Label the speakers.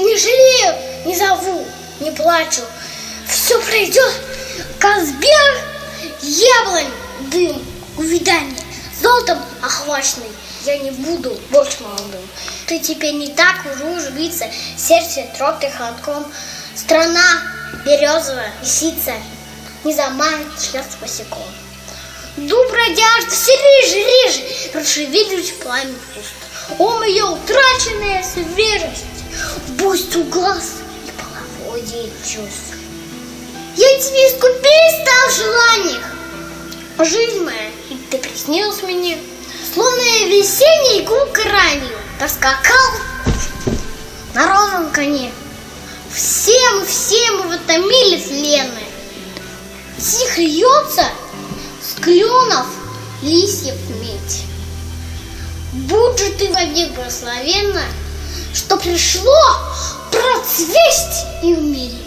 Speaker 1: Не жалею, не зову, не плачу. Все пройдет, Казбек, яблонь, дым, увядание, золотом охваченный. Я не буду больше молодым. Ты теперь не так уже биться, сердце трогай холодком. Страна березовая, лисица, не заманит шлях босиком. Дуб родяжет все реже, расшевелить пламя пуст. О, моя утраченная свежесть, пусть у глаз и половодье чувств. Я тебе искупить стал в желаниях, а жизнь моя, и ты приснилась мне, словно я весенней гулкой ранью поскакал на розовом коне. Все мы в этом мире тлены. Тихо льется с кленов листьев медь. Будь же ты вовек благословенна, что пришло процвесть и умереть.